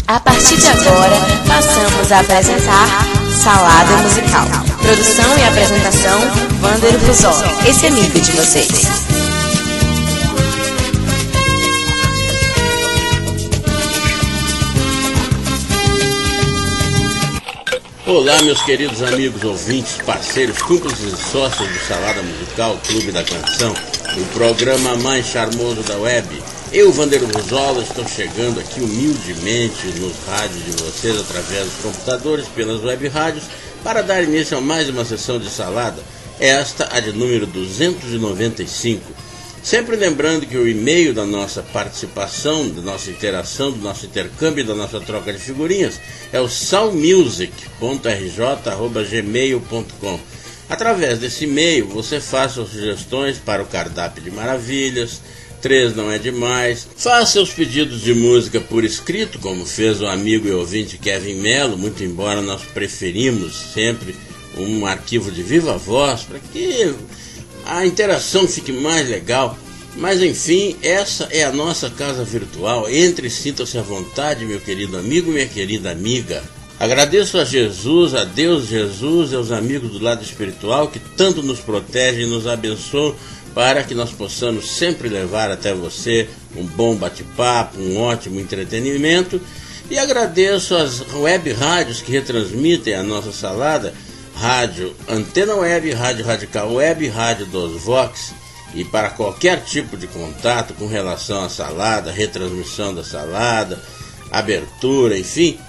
A partir de agora, passamos a apresentar Salada Musical. Produção e apresentação, Wander Ruzol, esse amigo de vocês. Olá, meus queridos amigos, ouvintes, parceiros, cúmplices e sócios do Salada Musical, Clube da Canção, o programa mais charmoso da web. Eu, Wander Ruzol, estou chegando aqui humildemente nos rádios de vocês, através dos computadores, pelas web rádios, para dar início a mais uma sessão de salada, esta a de número 295. Sempre lembrando que o e-mail da nossa participação, da nossa interação, do nosso intercâmbio, da nossa troca de figurinhas é o salmusic.rj@gmail.com. Através desse e-mail você faz suas sugestões para o cardápio de maravilhas, 3 não é demais. Faça seus pedidos de música por escrito, como fez o amigo e ouvinte Kevin Mello, muito embora nós preferimos sempre um arquivo de viva voz, para que a interação fique mais legal. Mas enfim, essa é a nossa casa virtual. Entre e sinta-se à vontade, meu querido amigo, minha querida amiga. Agradeço a Jesus, a Deus Jesus e aos amigos do lado espiritual que tanto nos protegem e nos abençoam, para que nós possamos sempre levar até você um bom bate-papo, um ótimo entretenimento. E agradeço às web rádios que retransmitem a nossa salada, Rádio Antena Web, Rádio Radical Web, Rádio dos Vox. E para qualquer tipo de contato com relação à salada, retransmissão da salada, abertura, enfim,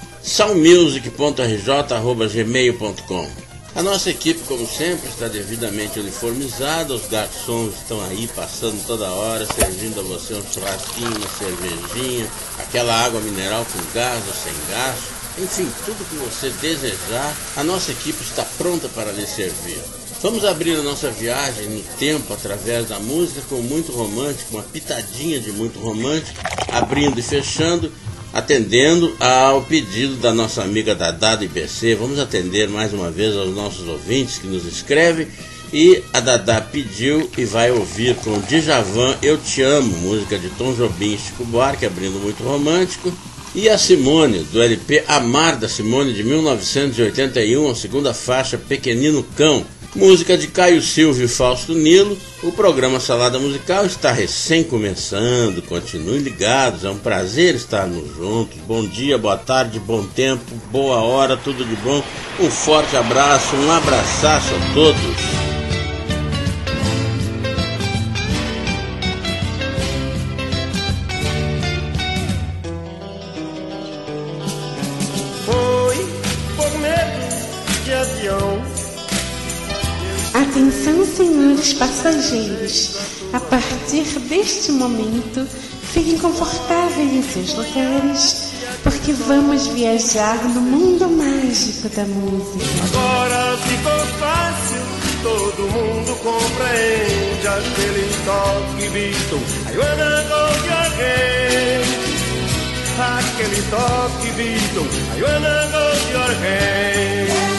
salmusic.rj@gmail.com. A nossa equipe, como sempre, está devidamente uniformizada. Os garçons estão aí passando toda hora, servindo a você um churrasquinho, uma cervejinha, aquela água mineral com gás ou sem gás. Enfim, tudo que você desejar, a nossa equipe está pronta para lhe servir. Vamos abrir a nossa viagem no tempo através da música com muito romântico, uma pitadinha de muito romântico, abrindo e fechando, atendendo ao pedido da nossa amiga Dadá do IBC. Vamos atender mais uma vez aos nossos ouvintes que nos escrevem. E a Dadá pediu e vai ouvir com Djavan, Eu Te Amo, música de Tom Jobim e Chico Buarque, abrindo muito romântico. E a Simone, do LP Amar da Simone, de 1981, a segunda faixa, Pequenino Cão, música de Caio Silvio e Fausto Nilo. O programa Salada Musical está recém começando, continuem ligados, é um prazer estarmos juntos. Bom dia, boa tarde, bom tempo, boa hora, tudo de bom. Um forte abraço, um abraçaço a todos. Atenção, senhores passageiros, a partir deste momento, fiquem confortáveis em seus lugares, porque vamos viajar no mundo mágico da música. Agora ficou fácil, todo mundo compreende aquele toque visto, I wanna go your hand. Aquele toque visto, I wanna go your hand.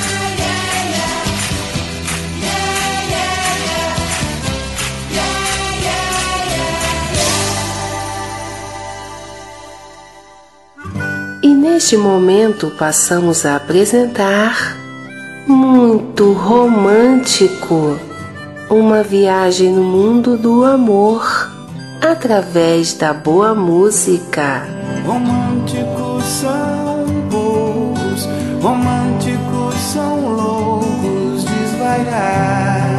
E neste momento passamos a apresentar Muito Romântico, uma viagem no mundo do amor através da boa música. Românticos são poucos, românticos são loucos, desvairados.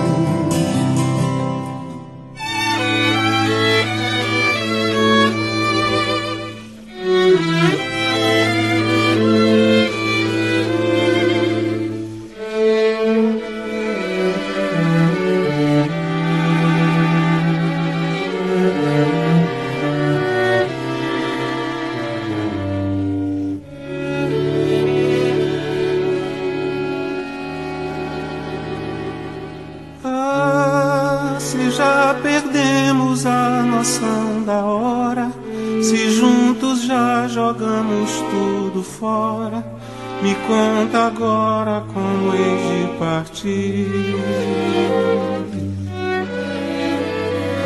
Já perdemos a noção da hora, se juntos já jogamos tudo fora, me conta agora como hei de partir.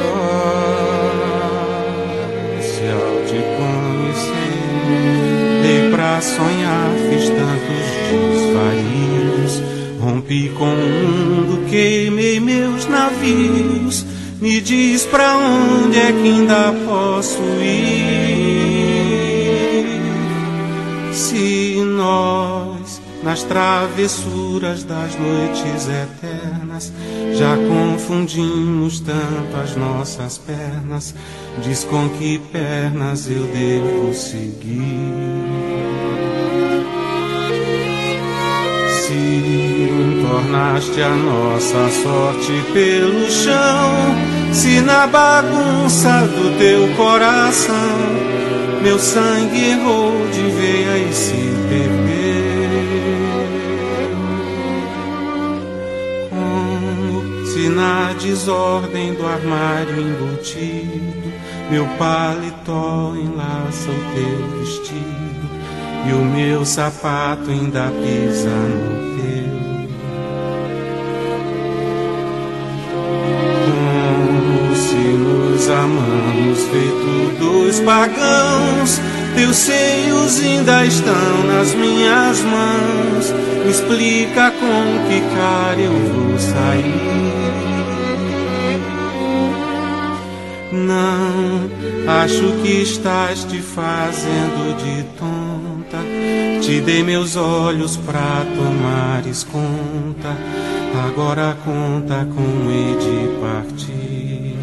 Se ao te conhecer pra sonhar fiz tantos desvarios. Rompi com o mundo, queimei meus navios. Me diz pra onde é que ainda posso ir? Se nós, nas travessuras das noites eternas, já confundimos tanto as nossas pernas, diz com que pernas eu devo seguir. Se tornaste a nossa sorte pelo chão, se na bagunça do teu coração meu sangue errou de veia e se perdeu, como se na desordem do armário embutido meu paletó enlaça o teu vestido e o meu sapato ainda pisa no teu. Como se nos amamos feito dois pagãos, teus seios ainda estão nas minhas mãos. Me explica com que cara eu vou sair. Não, acho que estás te fazendo de tonta. Te dei meus olhos pra tomares conta. Agora conta como hei de partir.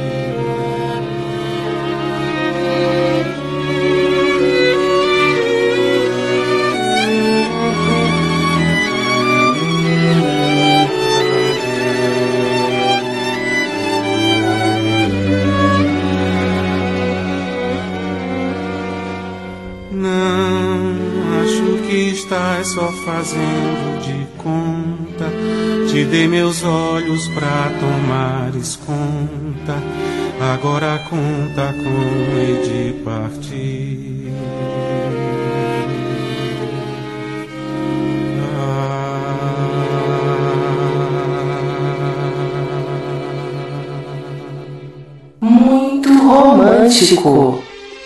Estás só fazendo de conta. Te dei meus olhos pra tomares conta. Agora conta como hei de partir. Muito romântico.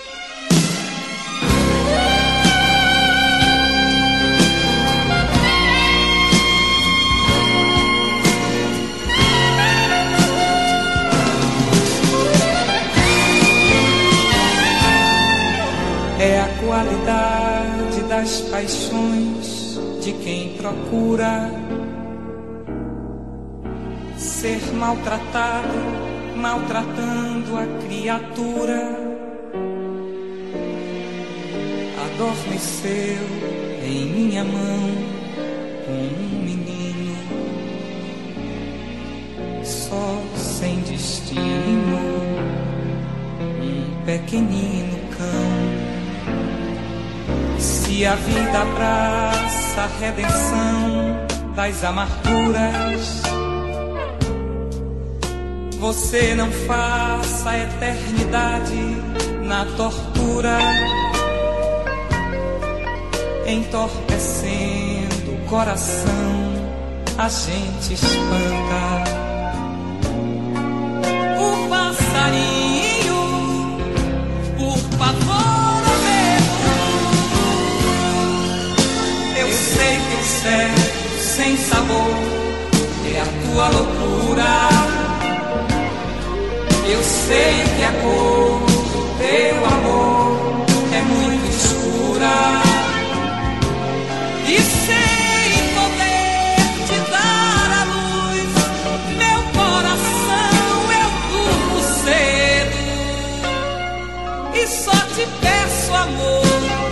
Das paixões de quem procura ser maltratado, maltratando a criatura. Adormeceu em minha mão um menino, só sem destino, um pequenino cão. Se a vida abraça a redenção das amarguras, você não faça a eternidade na tortura, entorpecendo o coração, a gente espanta. O passarinho, por favor. Sei que o certo sem sabor é a tua loucura. Eu sei que a cor do teu amor é muito escura. E sem poder te dar a luz, meu coração eu durmo cedo. E só te peço, amor,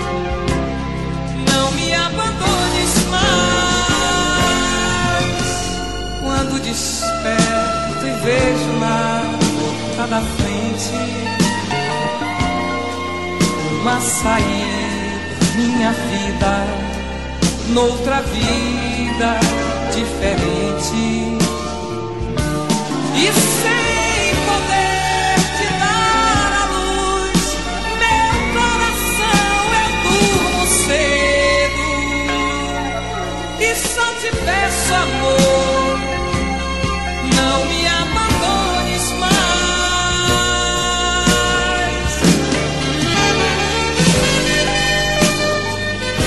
não me abandones mais. Quando desperto e vejo na porta da frente uma saída, minha vida, noutra vida diferente. E sem poder te dar a luz, meu coração eu durmo cedo. E só te peço, amor, não me abandones mais.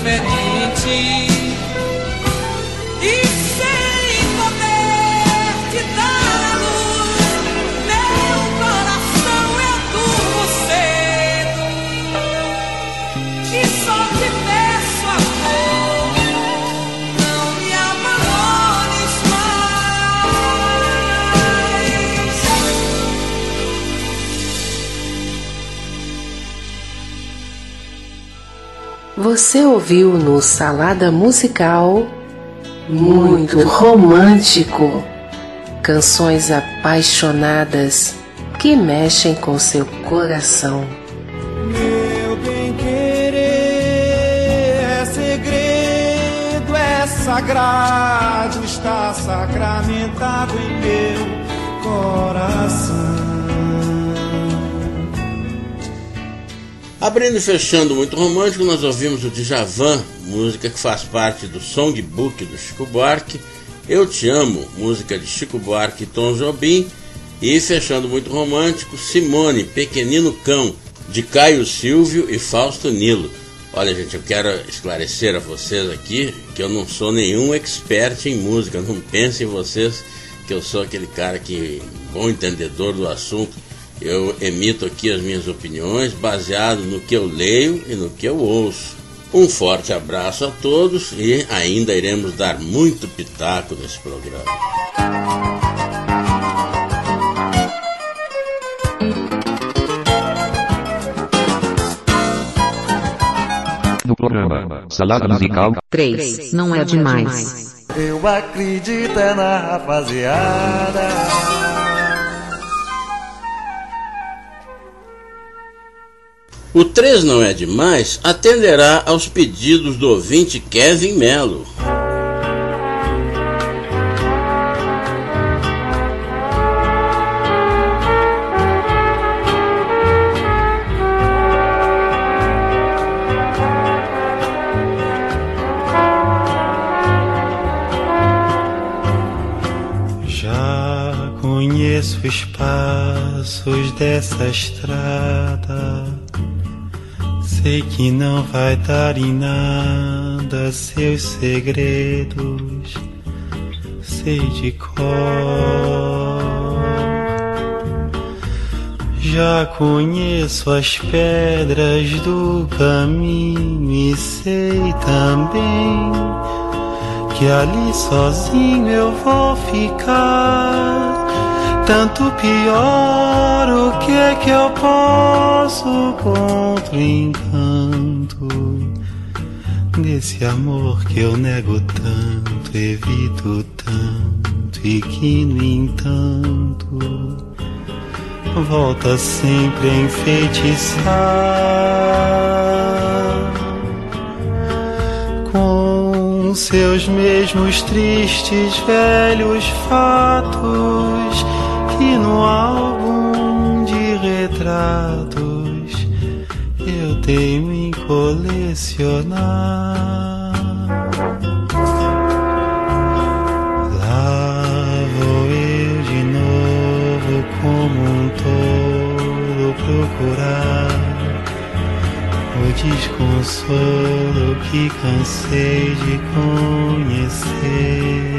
diferente. E sem poder te dar a luz, meu coração eu durmo cedo. E só te peço amor, não me abandones mais. Você ouviu no Salada Musical Muito Romântico, canções apaixonadas que mexem com seu coração. Meu bem-querer é segredo, é sagrado, está sacramentado em meu coração. Abrindo e fechando Muito Romântico, nós ouvimos o Djavan, música que faz parte do songbook do Chico Buarque, Eu Te Amo, música de Chico Buarque e Tom Jobim, e fechando Muito Romântico, Simone, Pequenino Cão, de Caio Silvio e Fausto Nilo. Olha, gente, eu quero esclarecer a vocês aqui que eu não sou nenhum expert em música, não pensem vocês que eu sou aquele cara que bom entendedor do assunto. Eu emito aqui as minhas opiniões baseado no que eu leio e no que eu ouço. Um forte abraço a todos e ainda iremos dar muito pitaco nesse programa. No programa Salada Musical 3, não é demais. Eu acredito na rapaziada. O 3 não é demais atenderá aos pedidos do ouvinte Kevin Melo. Já conheço os passos dessa estrada. Sei que não vai dar em nada seus segredos, sei de cor. Já conheço as pedras do caminho e sei também que ali sozinho eu vou ficar. Tanto pior, o que é que eu posso contra o encanto desse amor que eu nego tanto, evito tanto e que no entanto volta sempre a enfeitiçar com seus mesmos tristes velhos fatos que no álbum de retratos eu teimo em colecionar. Lá vou eu de novo como um tolo procurar o desconsolo que cansei de conhecer.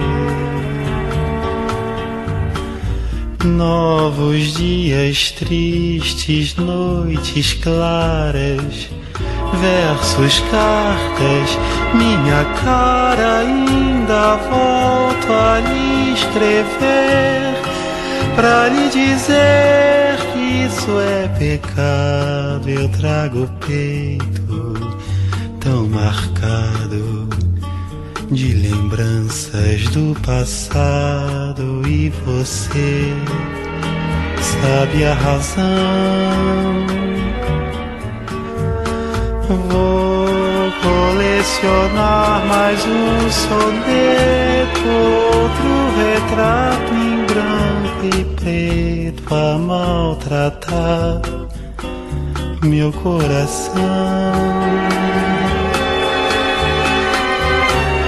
Novos dias tristes, noites claras, versos, cartas, minha cara ainda volto a lhe escrever, pra lhe dizer que isso é pecado. Eu trago o peito tão marcado de lembranças do passado e você sabe a razão. Vou colecionar mais um soneto, outro retrato em branco e preto a maltratar meu coração.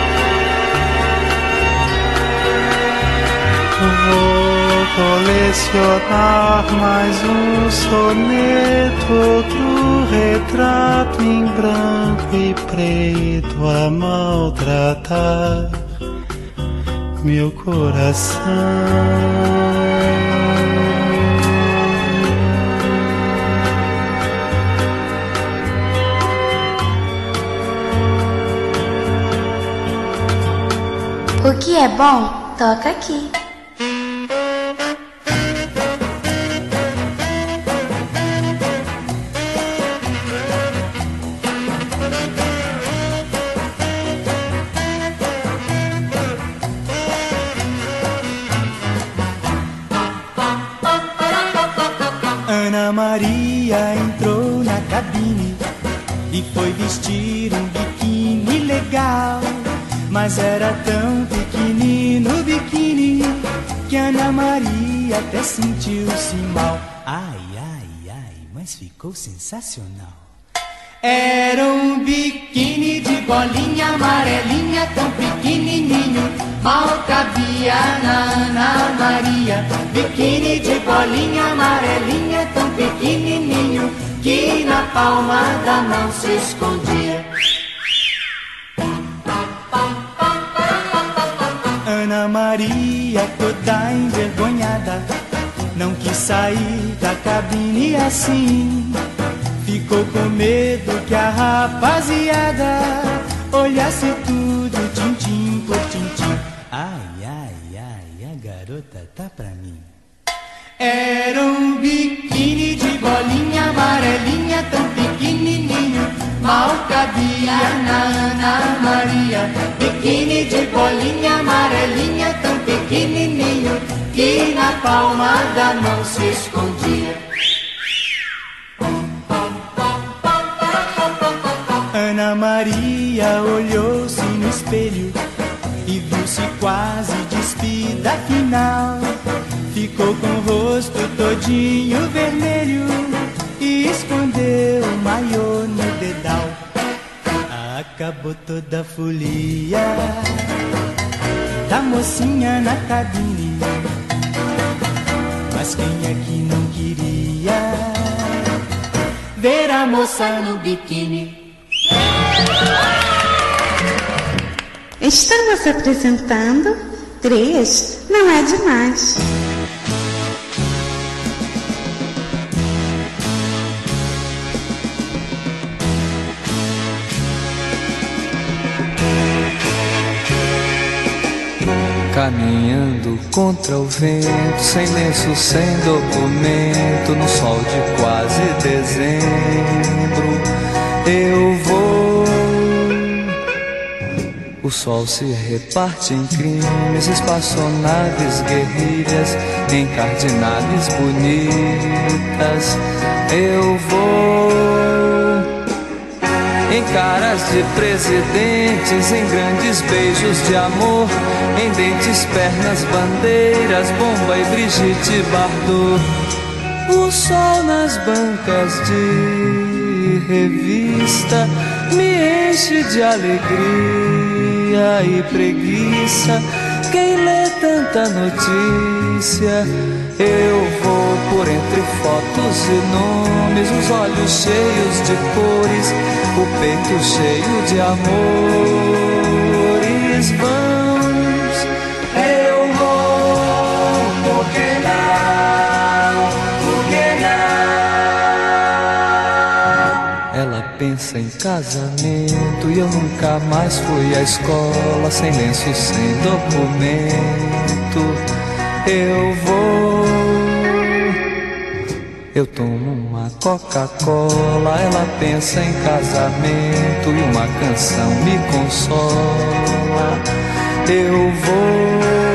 Vou colecionar emocionar, mais um soneto, outro retrato em branco e preto a maltratar meu coração. O que é bom, toca aqui. Ana Maria entrou na cabine e foi vestir um biquíni legal. Mas era tão pequenino o biquíni que Ana Maria até sentiu-se mal. Ai, ai, ai, mas ficou sensacional. Era um biquíni de bolinha amarelinha, tão pequenininho, mal cabia na Ana Maria. Biquíni de bolinha amarelinha, tão pequenininho, que na palma da mão se escondia. Ana Maria, toda envergonhada, não quis sair da cabine assim. Ficou com medo que a rapaziada olhasse tudo tintim por tintim. Ai, ai, ai, a garota tá pra mim. Era um biquíni de bolinha amarelinha, tão pequenininho, mal cabia na Ana Maria. Biquíni de bolinha amarelinha, tão pequenininho, que na palma da mão se escondia. Ana Maria olhou-se no espelho e viu-se quase despida afinal. Ficou com o rosto todinho vermelho e escondeu o maiô no dedal. Acabou toda a folia da mocinha na cabine. Mas quem é que não queria ver a moça no biquíni? Estamos apresentando 3 Não É Demais. Caminhando contra o vento, sem lenço, sem documento, no sol de quase dezembro, eu vou. O sol se reparte em crimes, espaçonaves, guerrilhas, encardinadas bonitas, eu vou. Em caras de presidentes, em grandes beijos de amor, em dentes, pernas, bandeiras, Bomba e Brigitte Bardot. O sol nas bancas de revista me enche de alegria e preguiça. Quem lê tanta notícia? Eu vou por entre fotos e nomes, os olhos cheios de cores, o peito cheio de amores. Vamos, eu vou, por que não, por que não? Ela pensa em casamento e eu nunca mais fui à escola, sem lenço, sem documento. Eu vou, eu tomo uma Coca-Cola, ela pensa em casamento e uma canção me consola. Eu vou,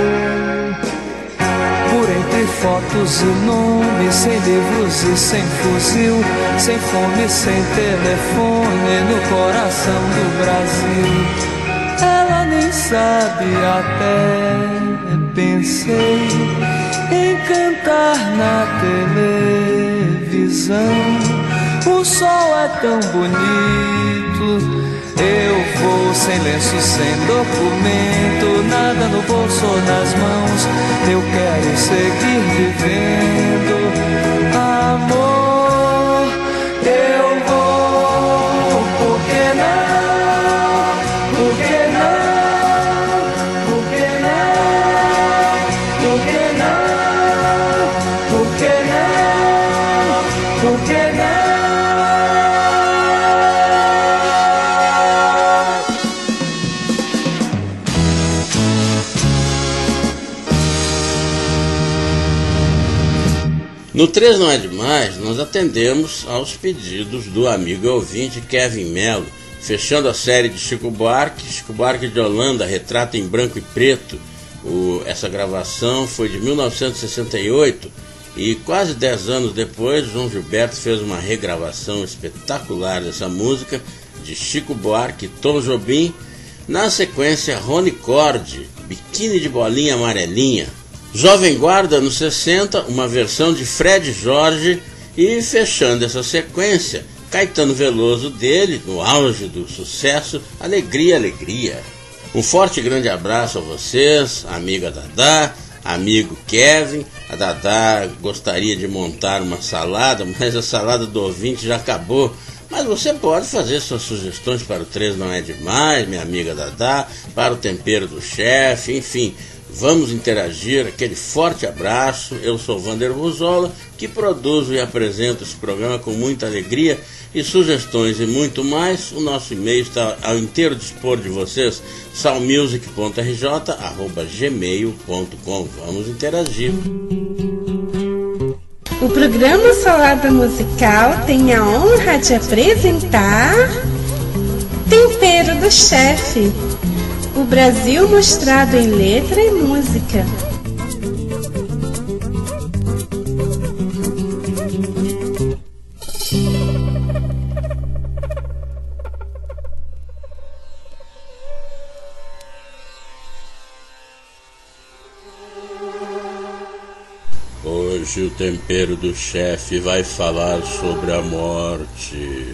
por entre fotos e nomes, sem livros e sem fuzil, sem fome, sem telefone, no coração do Brasil. Ela nem sabe, até pensei em cantar na televisão. O sol é tão bonito, eu vou sem lenço, sem documento, nada no bolso ou nas mãos. Eu quero seguir vivendo, amor. Eu vou, por que não? Por que não? Por que não? Por que não? Por que não? Por que não? No 3 Não É Demais, nós atendemos aos pedidos do amigo e ouvinte Kevin Mello, fechando a série de Chico Buarque de Holanda, Retrato em Branco e Preto. Essa gravação foi de 1968 e quase 10 anos depois, João Gilberto fez uma regravação espetacular dessa música de Chico Buarque e Tom Jobim. Na sequência, Rony Corde, Biquíni de Bolinha Amarelinha. Jovem Guarda, nos 60, uma versão de Fred Jorge, e fechando essa sequência, Caetano Veloso dele, no auge do sucesso, Alegria, Alegria. Um forte e grande abraço a vocês, amiga Dadá, amigo Kevin. A Dadá gostaria de montar uma salada, mas a salada do ouvinte já acabou. Mas você pode fazer suas sugestões para o 3 Não É Demais, minha amiga Dadá, para o Tempero do Chefe, enfim. Vamos interagir, aquele forte abraço. Eu sou Vander Ruzola, que produzo e apresento esse programa com muita alegria e sugestões e muito mais. O nosso e-mail está ao inteiro dispor de vocês, salmusic.rj@gmail.com. Vamos interagir. O programa Salada Musical tem a honra de apresentar Tempero do Chefe. O Brasil mostrado em letra e música. Hoje o Tempero do Chefe vai falar sobre a morte.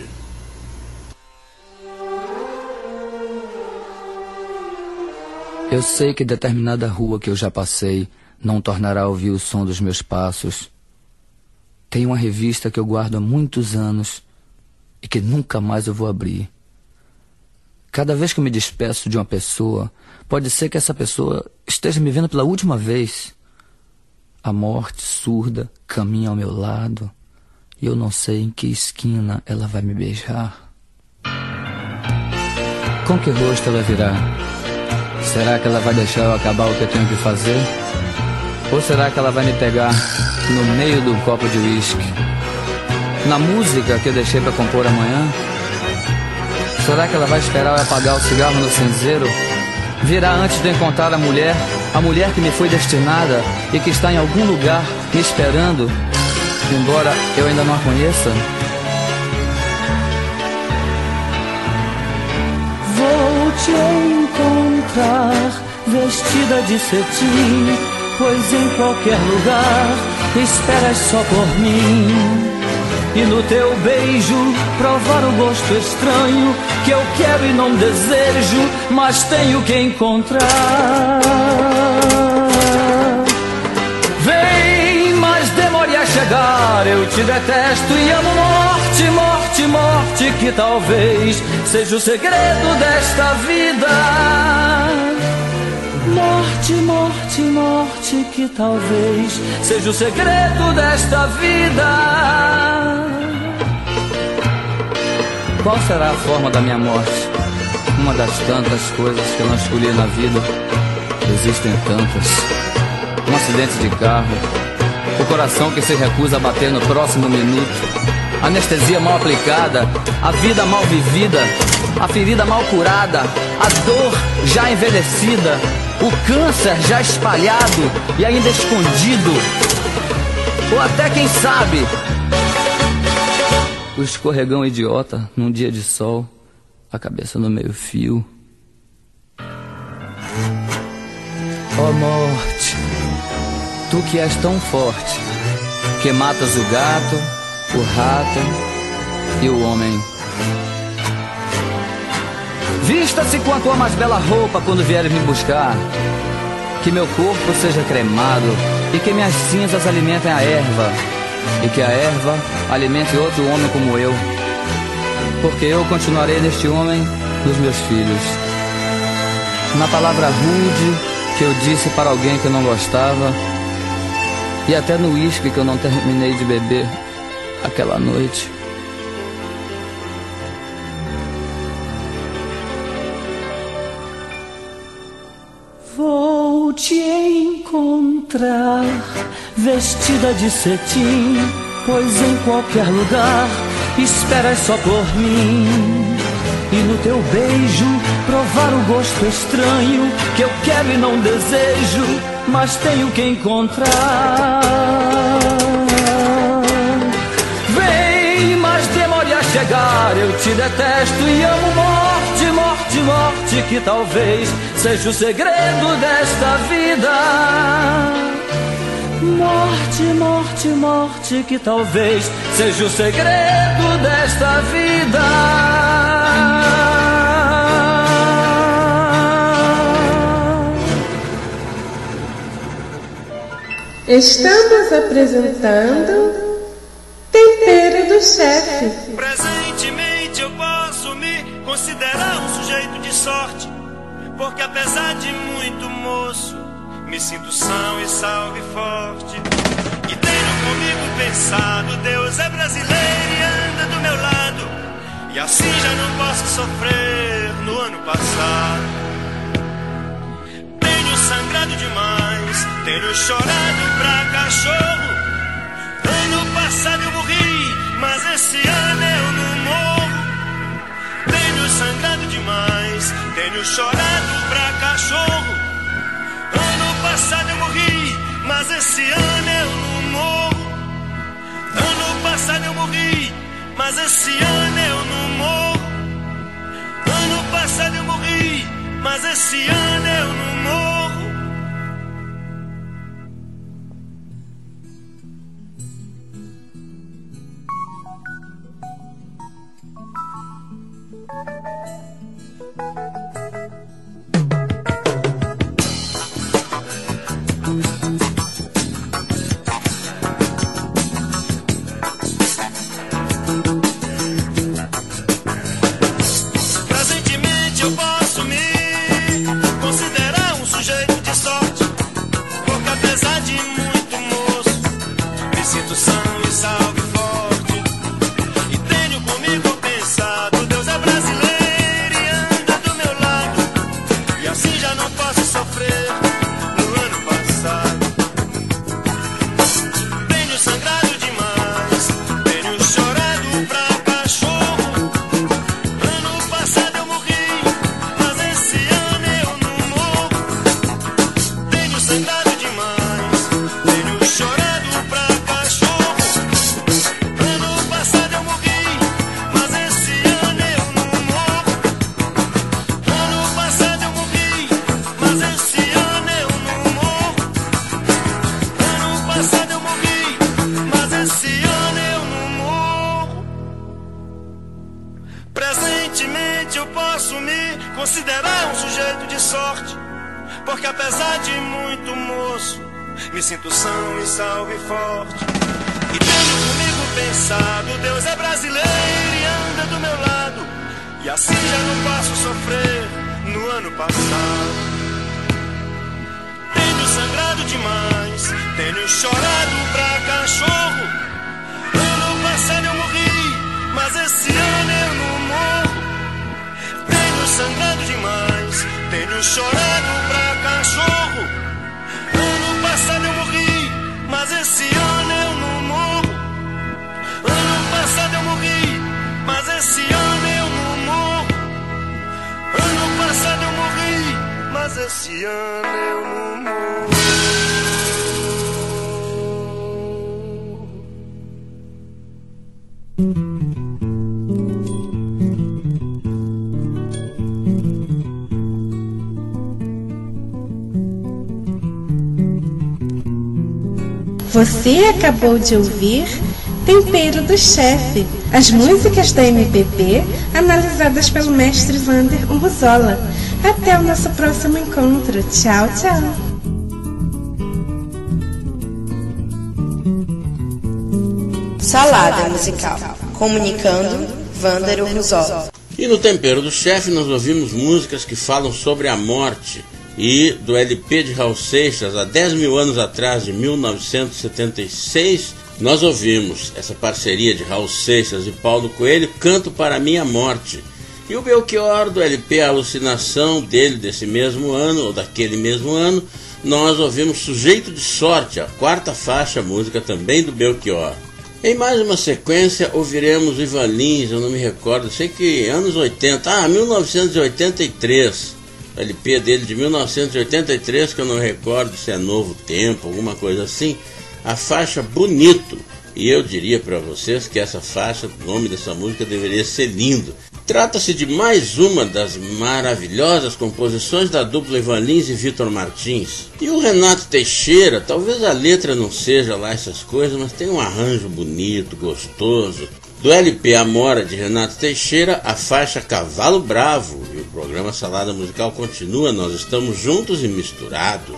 Eu sei que determinada rua que eu já passei não tornará a ouvir o som dos meus passos. Tem uma revista que eu guardo há muitos anos e que nunca mais eu vou abrir. Cada vez que eu me despeço de uma pessoa, pode ser que essa pessoa esteja me vendo pela última vez. A morte surda caminha ao meu lado e eu não sei em que esquina ela vai me beijar. Com que rosto ela virá? Será que ela vai deixar eu acabar o que eu tenho que fazer? Ou será que ela vai me pegar no meio do copo de uísque? Na música que eu deixei para compor amanhã? Será que ela vai esperar eu apagar o cigarro no cinzeiro? Virá antes de encontrar a mulher que me foi destinada e que está em algum lugar me esperando, embora eu ainda não a conheça? Vou te encontrar vestida de cetim, pois em qualquer lugar esperas só por mim. E no teu beijo provar o gosto estranho que eu quero e não desejo, mas tenho que encontrar. Vem, mas demore a chegar, eu te detesto e amo morte, morte, morte, que talvez seja o segredo desta vida. Morte, morte, morte, que talvez seja o segredo desta vida. Qual será a forma da minha morte? Uma das tantas coisas que eu não escolhi na vida. Existem tantas. Um acidente de carro, o coração que se recusa a bater no próximo minuto, anestesia mal aplicada, a vida mal vivida, a ferida mal curada, a dor já envelhecida, o câncer já espalhado e ainda escondido, ou até, quem sabe, o escorregão idiota num dia de sol, a cabeça no meio-fio. Ó morte, tu que és tão forte, que matas o gato, o rato e o homem. Vista-se com a tua mais bela roupa quando vieres me buscar. Que meu corpo seja cremado e que minhas cinzas alimentem a erva, e que a erva alimente outro homem como eu, porque eu continuarei neste homem dos meus filhos. Na palavra rude que eu disse para alguém que eu não gostava, e até no uísque que eu não terminei de beber aquela noite. Vou te encontrar vestida de cetim, pois em qualquer lugar esperas só por mim. E no teu beijo provar o gosto estranho que eu quero e não desejo, mas tenho que encontrar. Vem, mas demore a chegar, eu te detesto e amo morte, morte, morte, que talvez seja o segredo desta vida. Morte, morte, morte, que talvez seja o segredo desta vida. Estamos apresentando Tempero do Chefe. Presentemente eu posso me considerar um sujeito de sorte, porque apesar de muito moço, me sinto são e salve forte. E tenho comigo pensado, Deus é brasileiro e anda do meu lado, e assim já não posso sofrer no ano passado. Tenho sangrado demais, tenho chorado pra cachorro. Ano passado eu morri, mas esse ano eu não morro. Tenho sangrado demais, tenho chorado pra cachorro. Ano passado eu morri, mas esse ano eu não morro. Ano passado eu morri, mas esse ano eu não morro. Ano passado eu morri, mas esse ano eu não morro. Presentemente eu posso me considerar um sujeito de sorte, porque apesar de muito moço, me sinto são e salve forte. E tenho comigo pensado, Deus é brasileiro e anda do meu lado, e assim já não posso sofrer no ano passado. Tenho sangrado demais, tenho chorado pra cachorro. Ano passado eu morri, mas esse ano eu não morro. Tenho sangrado demais, tenho chorado pra cachorro. Ano passado eu morri, mas esse ano eu não morro. Ano passado eu morri, mas esse ano eu não morro. Ano passado eu morri, mas esse ano eu não morro. Presentemente eu posso me considerar um sujeito de sorte, porque apesar de muito moço, me sinto são e salve forte. E tenho comigo pensado, Deus é brasileiro e anda do meu lado, e assim já não posso sofrer no ano passado. Tenho sangrado demais, tenho chorado pra cachorro. Ano passado eu morri, mas esse ano eu não morro. Tenho sangrado demais, tenho chorado pra cachorro. Ano passado eu morri, mas esse ano eu não morro. Ano passado eu morri, mas esse ano eu não morro. Ano passado eu morri, mas esse ano eu não morro. Você acabou de ouvir Tempero do Chefe, As músicas da MPB analisadas pelo mestre Vander Urzola. Até o nosso próximo encontro. Tchau, tchau. Salada musical. Comunicando, Vander Urzola. E no Tempero do Chefe nós ouvimos músicas que falam sobre a morte. E do LP de Raul Seixas, há 10 mil anos atrás, de 1976, nós ouvimos essa parceria de Raul Seixas e Paulo Coelho, Canto para Minha Morte. E o Belchior, do LP Alucinação, dele desse mesmo ano, ou daquele mesmo ano, nós ouvimos Sujeito de Sorte, a quarta faixa, música também do Belchior. Em mais uma sequência, ouviremos o Ivan Lins, eu não me recordo, sei que anos 80, 1983, o LP dele de 1983, que eu não recordo se é Novo Tempo, alguma coisa assim, a faixa Bonito. E eu diria para vocês que essa faixa, o nome dessa música deveria ser Lindo. Trata-se de mais uma das maravilhosas composições da dupla Ivan Lins e Vitor Martins. E o Renato Teixeira, talvez a letra não seja lá essas coisas, mas tem um arranjo bonito, gostoso. Do LP Amora de Renato Teixeira, a faixa Cavalo Bravo. E o programa Salada Musical continua, nós estamos juntos e misturados.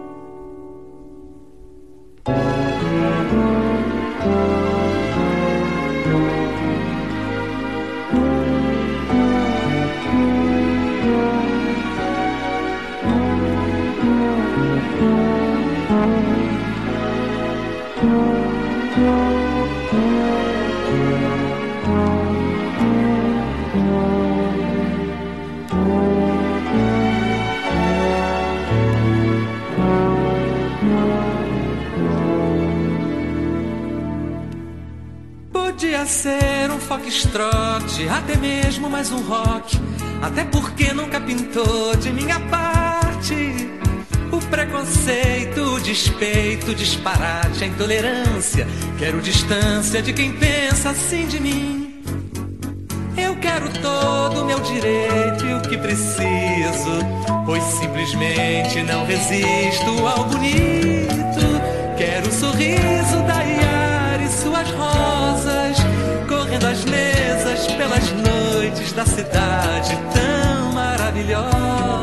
Podia ser um foxtrot, até mesmo mais um rock, até porque nunca pintou de minha parte o preconceito, o despeito, o disparate, a intolerância. Quero distância de quem pensa assim de mim. Eu quero todo o meu direito e o que preciso, pois simplesmente não resisto ao bonito. Quero o sorriso da Iara e suas rosas, correndo as mesas pelas noites da cidade tão maravilhosa.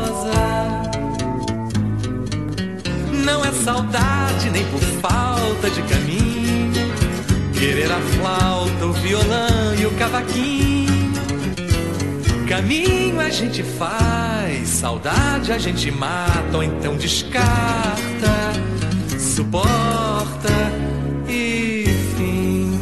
Não é saudade nem por falta de caminho, querer a flauta, o violão e o cavaquinho. Caminho a gente faz, saudade a gente mata, ou então descarta, suporta e fim.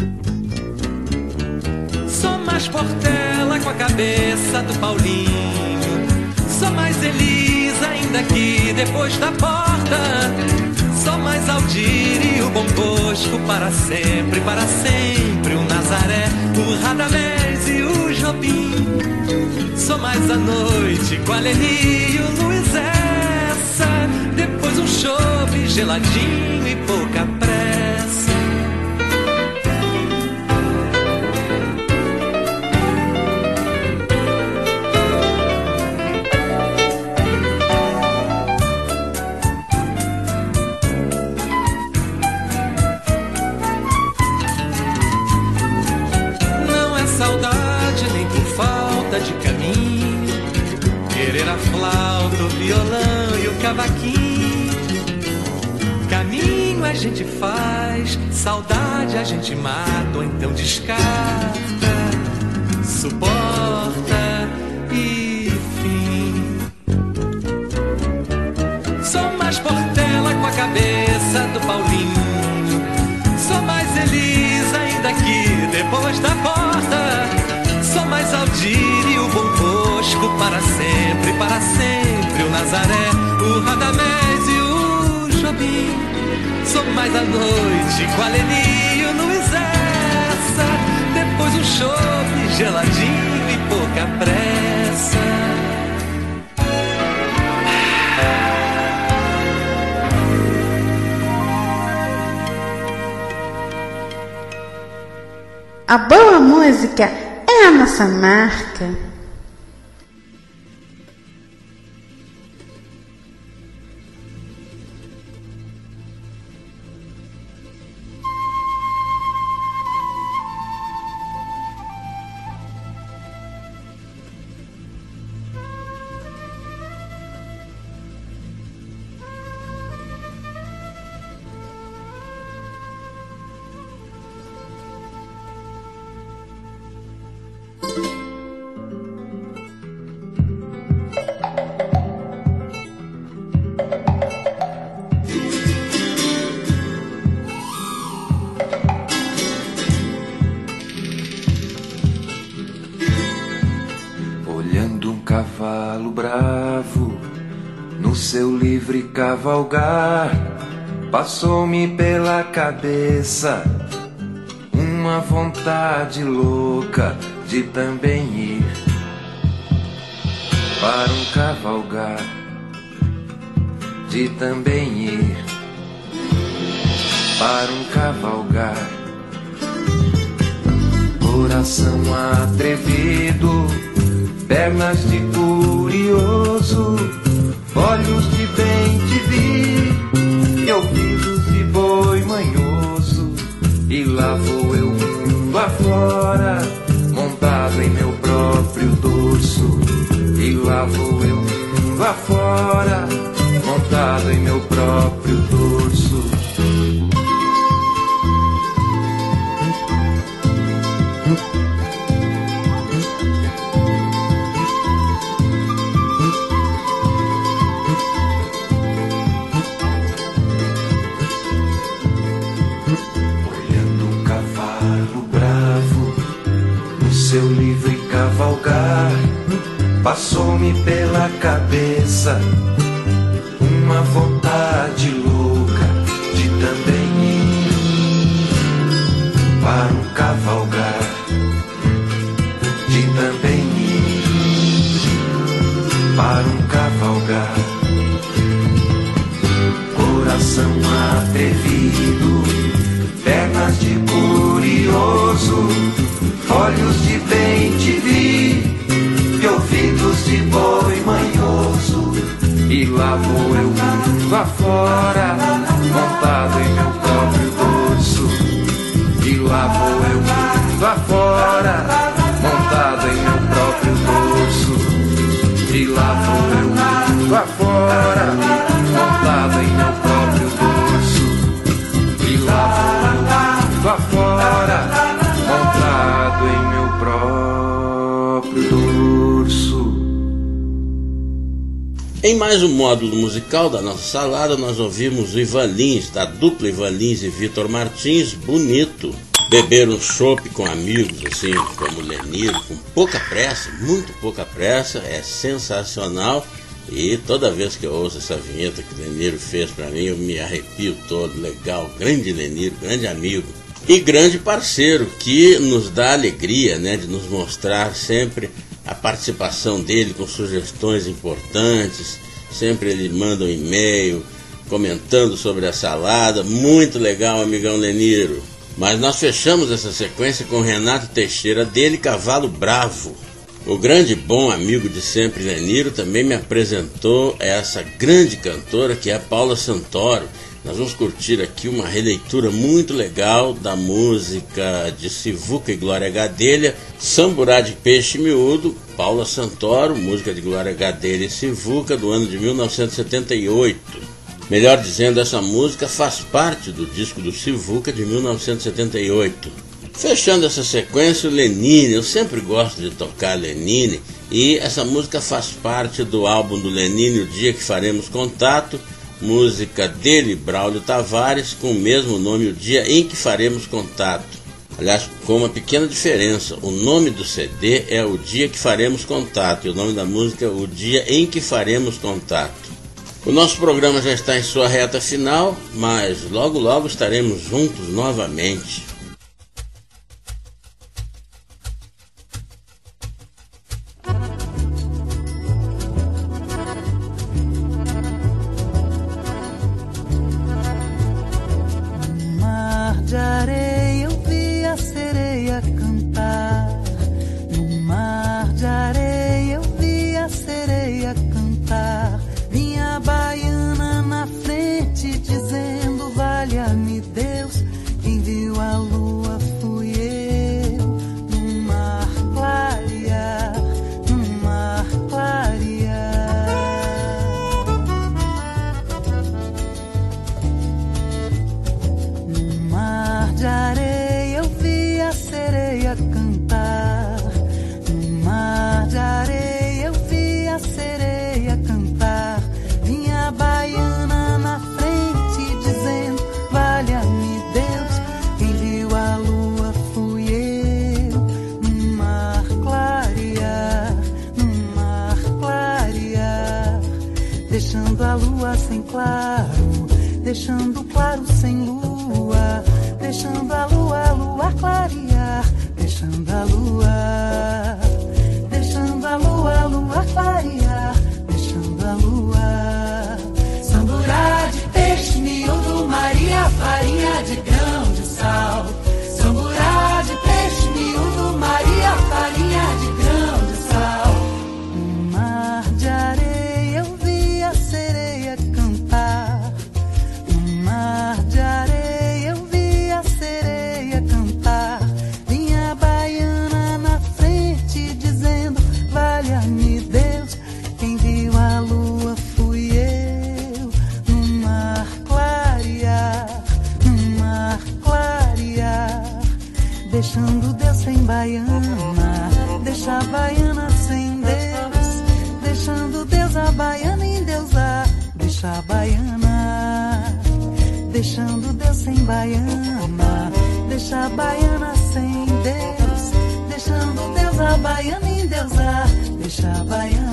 Sou mais Portela com a cabeça do Paulinho, sou mais Elisa ainda aqui depois da porta, sou mais Aldir e o Bom Bosco para sempre, o Nazaré, o Radamés e o Jobim. Sou mais a noite com a Leni e o Luiz Essa, depois um chope geladinho e pouca pressa. Não é saudade nem por falta de caminho, querer a flauta, o violão e o cavaquinho. Caminho a gente faz, saudade a gente mata, ou então descarta, suporta e fim. Sou mais Portela com a cabeça do Paulinho, sou mais Elisa ainda aqui depois da porta, sou mais Aldir e o Bom Bosco para sempre, o Nazaré, o Radamés e o Jobim. Sou mais a noite com a Leni e o Luiz Essa, depois um chope geladinho e pouca pressa. A boa música é a nossa marca. bravo, no seu livre cavalgar, passou-me pela cabeça uma vontade louca de também ir para um cavalgar, de também ir para um cavalgar. Coração atrevido, pernas de curioso, olhos de bem te vi e ouvidos de boi manhoso. E lá vou eu mundo afora, montado em meu próprio dorso. E lá vou eu mundo afora, montado em meu próprio dorso. Seu livre cavalgar, passou-me pela cabeça uma vontade louca de também ir para um cavalgar, de também ir para um cavalgar. Coração atrevido, pernas de curioso, olhos de bem te vi e ouvidos de boi manhoso. E lá vou eu mundo afora, montado em meu próprio dorso. E lá vou eu mundo afora, montado em meu próprio dorso. E lá vou eu mundo afora, montado em meu próprio dorso. E lá vou eu mundo afora, montado em meu próprio dorso. Em mais um módulo musical da nossa salada, nós ouvimos o Ivan Lins, da dupla Ivan Lins e Vitor Martins, Bonito. Beber um chopp com amigos, assim, como o Leniro, com pouca pressa, muito pouca pressa, é sensacional. E toda vez que eu ouço essa vinheta que o Leniro fez pra mim, eu me arrepio todo, legal, grande Leniro, grande amigo. E grande parceiro, que nos dá alegria, né, de nos mostrar sempre a participação dele com sugestões importantes. Sempre ele manda um e-mail comentando sobre a salada. Muito legal, amigão Leniro. Mas nós fechamos essa sequência com Renato Teixeira, dele Cavalo Bravo. O grande bom amigo de sempre Leniro também me apresentou essa grande cantora que é a Paula Santoro. Nós vamos curtir aqui uma releitura muito legal da música de Sivuca e Glória Gadelha, Samburá de Peixe Miúdo, Paula Santoro, música de Glória Gadelha e Sivuca, do ano de 1978. Melhor dizendo, essa música faz parte do disco do Sivuca de 1978. Fechando essa sequência, o Lenine, eu sempre gosto de tocar Lenine, e essa música faz parte do álbum do Lenine, O Dia que Faremos Contato, música dele, Braulio Tavares, com o mesmo nome, O Dia em que Faremos Contato. Aliás, com uma pequena diferença, o nome do CD é O Dia que Faremos Contato, e o nome da música é O Dia em que Faremos Contato. O nosso programa já está em sua reta final, mas logo logo estaremos juntos novamente. De areia eu vi a sereia cantar. No mar de areia eu vi a sereia cantar. Minha baiana na frente dizendo: valha-me Deus, quem viu a luz deixando a lua sem claro, deixando claro sem lua, deixando a lua clarear, deixando a lua, deixando a lua clarear, deixando a lua. Samburá de peixe miúdo, Maria, farinha de grão de sal. Samburá de peixe miúdo, Maria, farinha de grão de sal. No mar de areia eu vi a sereia cantar. No mar de areia eu vi a sereia cantar. Vinha a baiana na frente dizendo: valha-me Deus, quem viu a lua fui eu. No mar clarear, no mar clarear, deixando Deus sem baiana, deixa a baiana sem Deus, deixando Deus a baiana endeusar, deixa a baiana, deixando Deus sem baiana, deixa a baiana sem Deus, deixando Deus a baiana endeusar, deixa a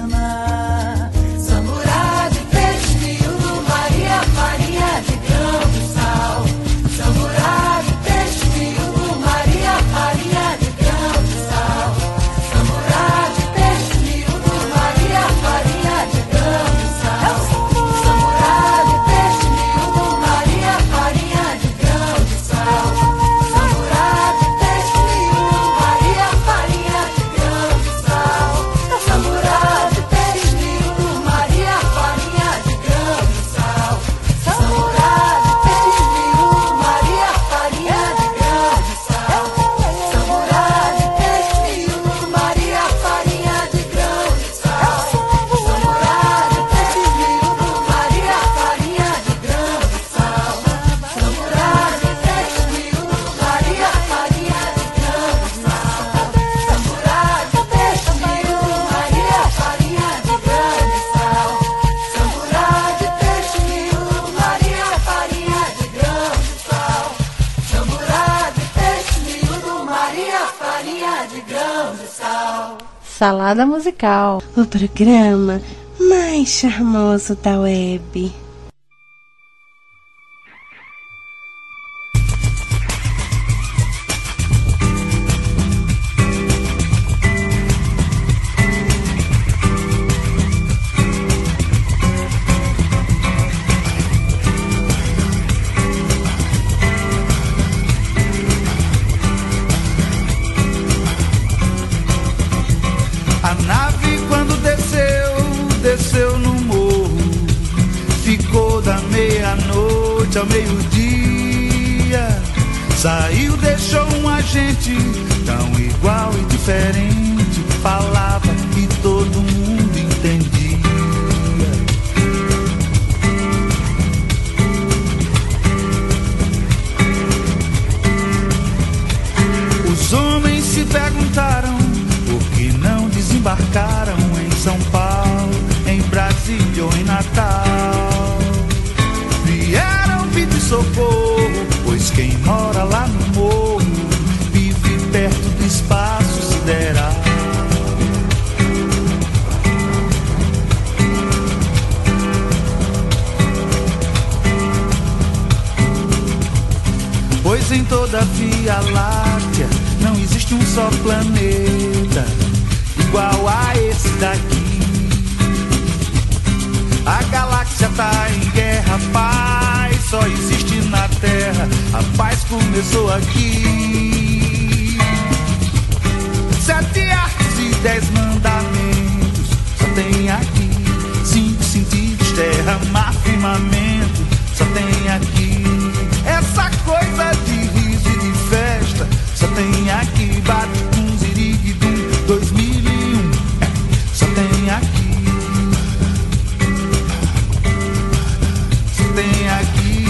baiana. Samburá de peixe miúdo, Maria, farinha de grão de sal. Samburá de peixe miúdo, Maria, farinha de grão de sal. Samburá de peixe miúdo, Maria, farinha de grão de sal. Samburá de peixe miúdo, Maria, farinha de grão de sal. Samburá de peixe miúdo, Maria, farinha de grão de sal. Samburá de peixe miúdo, Maria, farinha de grão de sal. Samburá de peixe miúdo, Maria, farinha de grão de sal. Samburá de peixe miúdo, Maria, farinha de grão de sal. Samburá de peixe miúdo, Maria, farinha de grão de sal. Samburá de peixe miúdo, Maria, farinha de grão de sal. Samburá de peixe miúdo, Maria, farinha de grão de sal. Samburá de peixe miúdo, Maria, farinha de grão de sal. Samburá de peixe miúdo, Maria, farinha de grão de sal. Salada Musical, o programa mais charmoso da web. A nave quando desceu no morro, ficou da meia-noite ao meio-dia. Saiu, deixou um agente tão igual e diferente, falava e todo mundo entendia. Os homens se perguntaram por que não desembarcaram em São Paulo, em Brasília ou em Natal. Vieram pedir socorro, pois quem mora lá no morro vive perto do espaço sideral. Pois em toda a Via Láctea não existe um só planeta igual a esse daqui. A galáxia tá em guerra, paz só existe na Terra. A paz começou aqui. 7 artes e 10 mandamentos só tem aqui. 5 sentidos, terra, mar, firmamento só tem aqui. Essa coisa de riso e de festa só tem aqui. Bate com ziriguidum 2001 só tem aqui. Só tem aqui.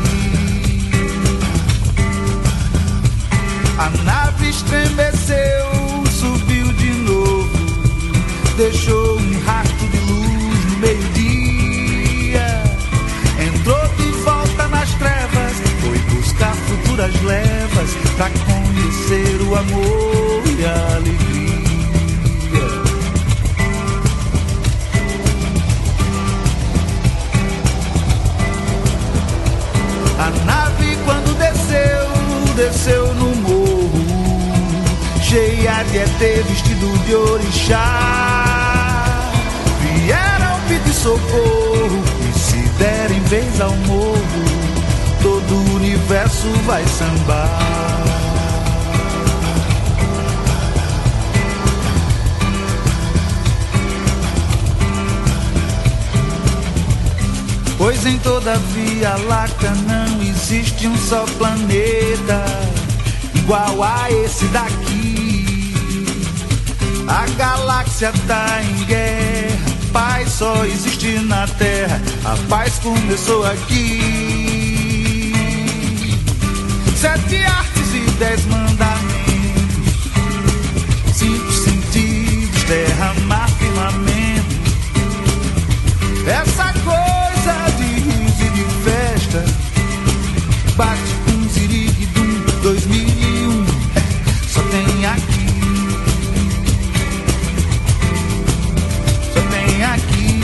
A nave estremeceu, subiu de novo, deixou um rastro de luz no meio-dia. Entrou de volta nas trevas, foi buscar futuras levas pra conhecer o amor e a alegria. Tietê vestido de orixá. Vieram pedir socorro, e se derem vez ao morro, todo o universo vai sambar. Pois em toda a Via Láctea não existe um só planeta igual a esse daqui. A galáxia tá em guerra, paz só existe na Terra, a paz começou aqui. 7 artes e 10 mandamentos, 5 sentidos, terra, mar, firmamento. Essa coisa de riso e de festa bate com ziriguidum 2001, só tem aqui, só tem aqui.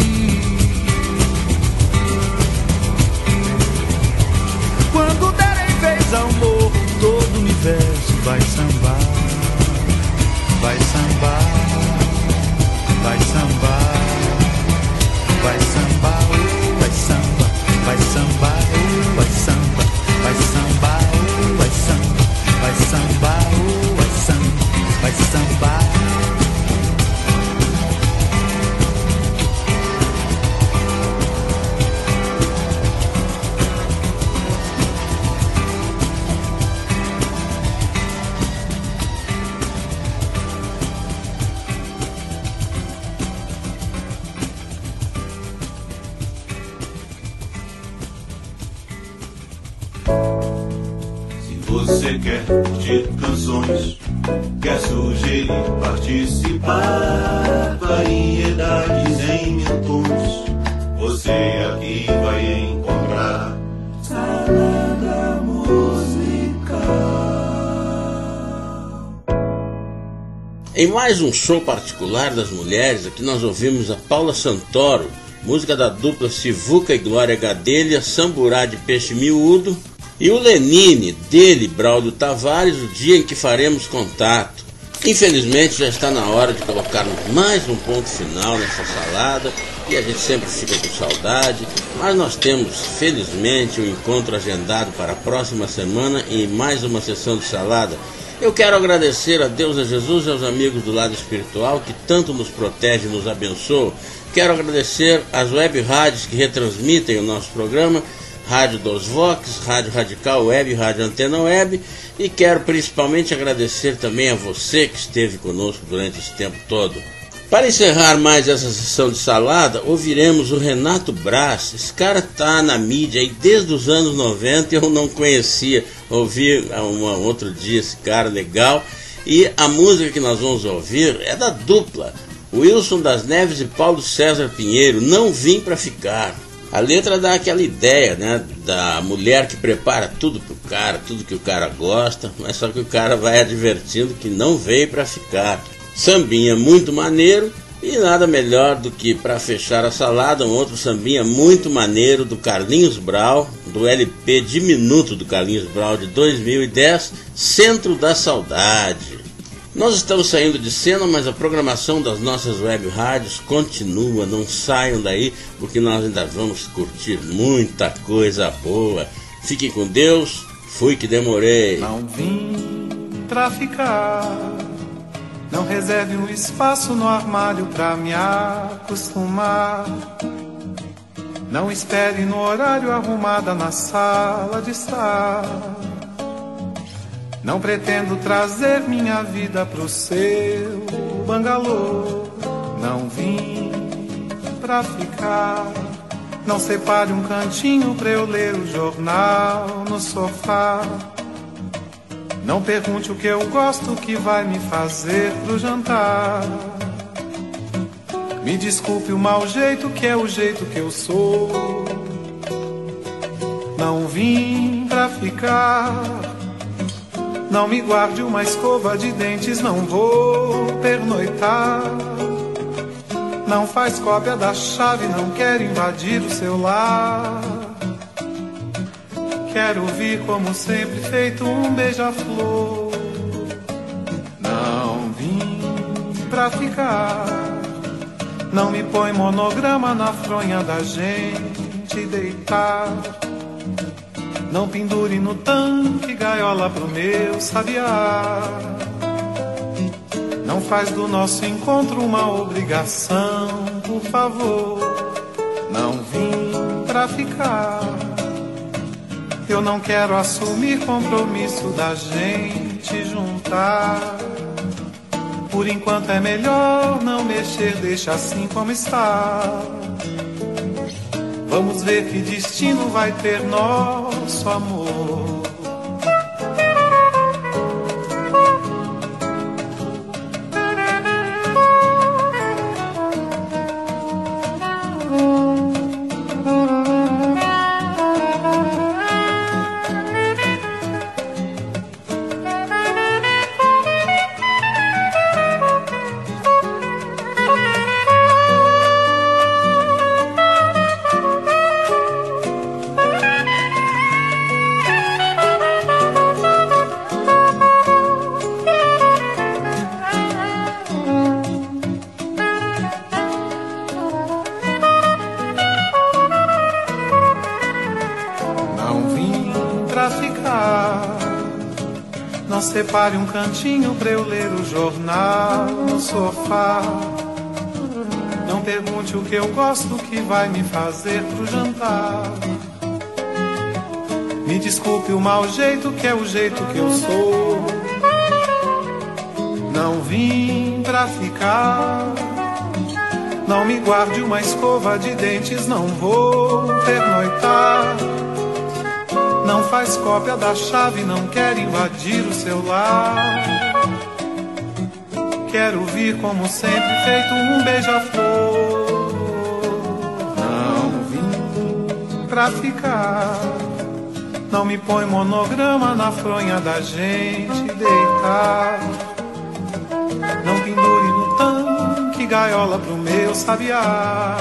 Quando derem vez ao morro, todo o universo vai sambar, vai sambar, vai sambar. Vai sambar, vai samba, vai sambar, vai samba, vai sambar, vai samba, vai sambar, vai samba, vai sambar. Você quer curtir canções, quer sugerir, participar, variedades em 1000 tons, você aqui vai encontrar Salada Musical. Em mais um show particular das mulheres, aqui nós ouvimos a Paula Santoro, música da dupla Sivuca e Glória Gadelha, Samburá de Peixe Miúdo, e o Lenine, dele, Braulio Tavares, O Dia em que Faremos Contato. Infelizmente já está na hora de colocarmos mais um ponto final nessa salada, e a gente sempre fica com saudade, mas nós temos, felizmente, um encontro agendado para a próxima semana em mais uma sessão de salada. Eu quero agradecer a Deus, a Jesus e aos amigos do lado espiritual que tanto nos protege e nos abençoa. Quero agradecer às web rádios que retransmitem o nosso programa, Rádio dos Vox, Rádio Radical Web, Rádio Antena Web, e quero principalmente agradecer também a você que esteve conosco durante esse tempo todo. Para encerrar mais essa sessão de salada, ouviremos o Renato Braz. Esse cara tá na mídia aí desde os anos 90, eu não conhecia, ouvi outro dia esse cara legal, e a música que nós vamos ouvir é da dupla Wilson das Neves e Paulo César Pinheiro, Não Vim Pra Ficar. A letra dá aquela ideia, né, da mulher que prepara tudo pro cara, tudo que o cara gosta, mas só que o cara vai advertindo que não veio pra ficar. Sambinha muito maneiro, e nada melhor do que para fechar a salada um outro sambinha muito maneiro do Carlinhos Brau, do LP Diminuto do Carlinhos Brau de 2010, Centro da Saudade. Nós estamos saindo de cena, mas a programação das nossas web rádios continua, não saiam daí, porque nós ainda vamos curtir muita coisa boa. Fiquem com Deus, fui que demorei. Não vim pra ficar, não reserve um espaço no armário pra me acostumar. Não espere no horário arrumada na sala de estar. Não pretendo trazer minha vida pro seu bangalô. Não vim pra ficar. Não separe um cantinho pra eu ler o jornal no sofá. Não pergunte o que eu gosto, o que vai me fazer pro jantar. Me desculpe o mau jeito, que é o jeito que eu sou. Não vim pra ficar. Não me guarde uma escova de dentes, não vou pernoitar. Não faz cópia da chave, não quero invadir o seu lar. Quero vir como sempre feito um beija-flor. Não pra ficar. Não me põe monograma na fronha da gente deitar. Não pendure no tanque gaiola pro meu sabiá. Não faz do nosso encontro uma obrigação, por favor. Não vim pra ficar. Eu não quero assumir compromisso da gente juntar. Por enquanto é melhor não mexer, deixa assim como está. Vamos ver que destino vai ter nosso amor. Separe um cantinho pra eu ler o jornal no sofá. Não pergunte o que eu gosto, o que vai me fazer pro jantar. Me desculpe o mau jeito, que é o jeito que eu sou. Não vim pra ficar. Não me guarde uma escova de dentes, não vou pernoitar. Não faz cópia da chave, não quer invadir o seu lar. Quero vir como sempre, feito um beija-flor. Não vim pra ficar. Não me põe monograma na fronha da gente deitar. Não pendure no tanque gaiola pro meu sabiá.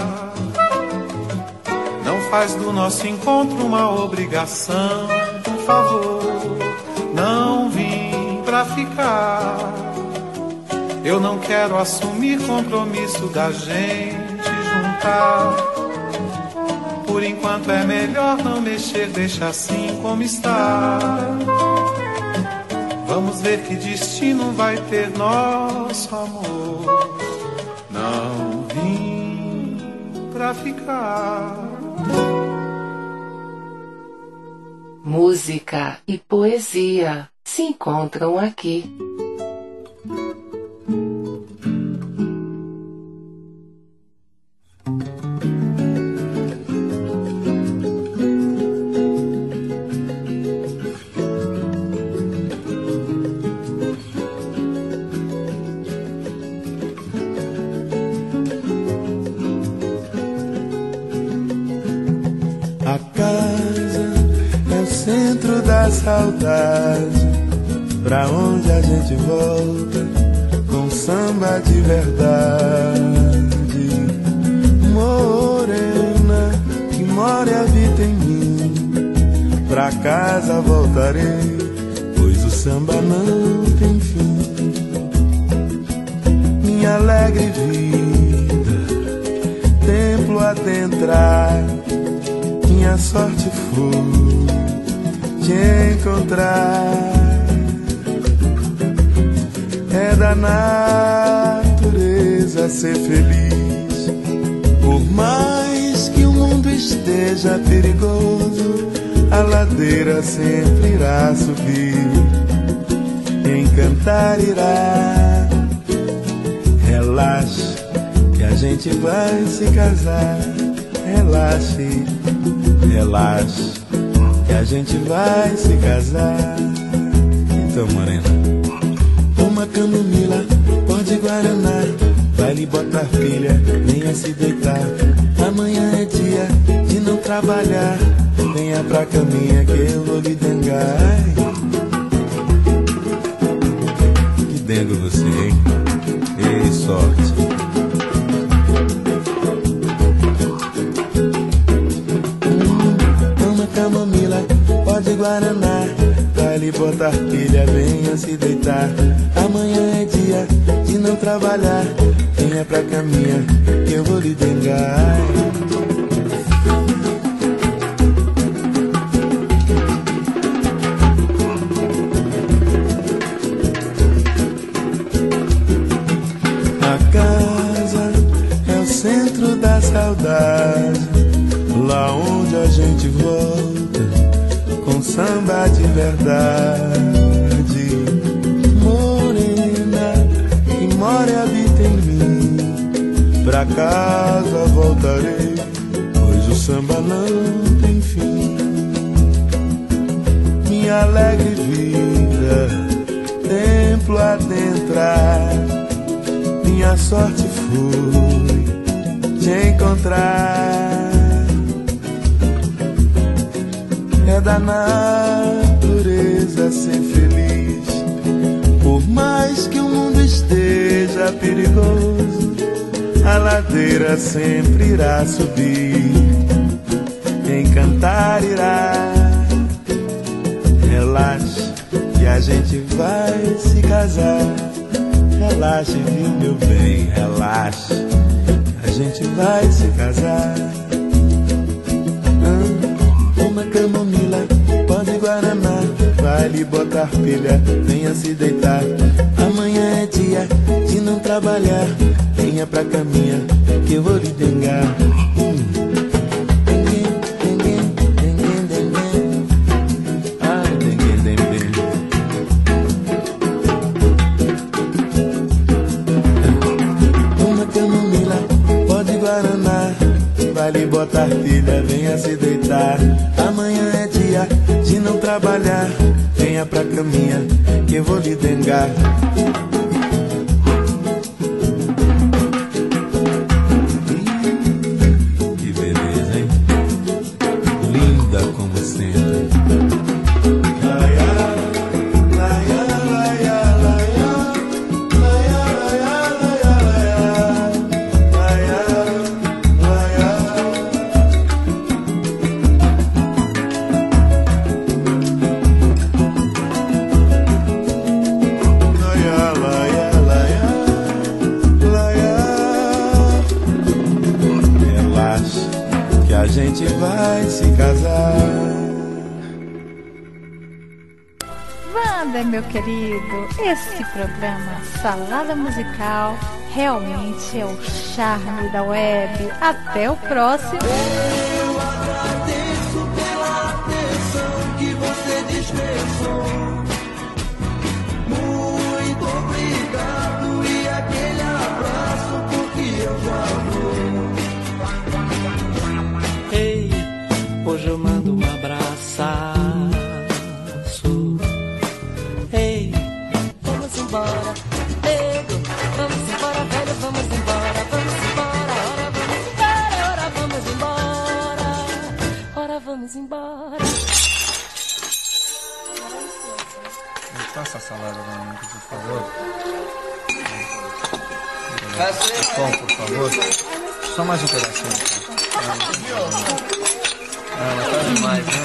Não faz do nosso encontro uma obrigação, por favor. Não vim pra ficar. Eu não quero assumir compromisso da gente juntar. Por enquanto é melhor não mexer, deixa assim como está. Vamos ver que destino vai ter nosso amor. Não vim pra ficar. Música e poesia se encontram aqui. A casa é o centro da saudade, pra onde a gente volta com samba de verdade. Morena, que mora habita em mim, pra casa voltarei, pois o samba não tem fim. Minha alegre vida, templo adentrar, minha sorte foi te encontrar. É da natureza ser feliz, por mais que o mundo esteja perigoso, a ladeira sempre irá subir, encantar irá. Relaxe, que a gente vai se casar. Relaxe, relaxe, que a gente vai se casar. Então, morena, uma camomila, pó de guaraná, vai lhe botar pilha, venha se deitar. Amanhã é dia de não trabalhar, venha pra caminha que eu vou lhe dengar. Que dengo você, hein? Ei, sorte. Camomila, pó de guaraná, vai lhe lhe botar pilha, venha se deitar. Amanhã é dia de não trabalhar, venha pra caminha que eu vou lhe dengar. A casa é o centro da saudade, lá onde a gente volta com samba de verdade. Morena que mora e habita em mim, pra casa voltarei, pois o samba não tem fim. Minha alegre vida, templo adentrar, minha sorte foi te encontrar. É da natureza ser feliz, por mais que o mundo esteja perigoso, a ladeira sempre irá subir, encantar irá. Relaxe que a gente vai se casar. Relaxe, viu, meu bem, relaxe, a gente vai se casar. Uma camomila, pó de guaraná, vai lhe botar pilha, venha se deitar. Amanhã é dia de não trabalhar, venha pra caminha que eu vou lhe dengar. Vai lhe botar pilha, venha se deitar. Amanhã é dia de não trabalhar, venha pra caminha que eu vou lhe dengar. Que beleza, hein? Linda como sempre. A gente vai se casar. Wander, meu querido, esse programa Salada Musical realmente é o charme da web. Até o próximo. Eu agradeço pela atenção que você dispensou. Muito obrigado e aquele abraço porque eu já vou. Ei, hoje eu mando um abraço. Ei, vamos embora, nego, vamos embora, velho, vamos embora, vamos embora, ora vamos embora, ora vamos embora. Me passa a salada pra mim, por favor. Pão, por favor. Só mais um pedacinho. Mas tá demais, né?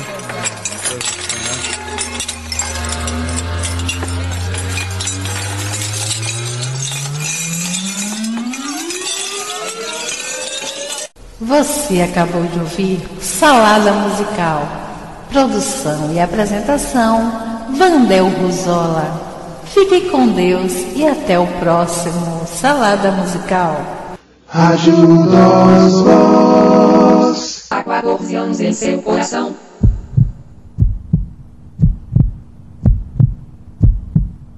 Você acabou de ouvir Salada Musical. Produção e apresentação, Vandel Ruzola. Fique com Deus e até o próximo Salada Musical. Ajuda os vós. Há 14 anos em seu coração.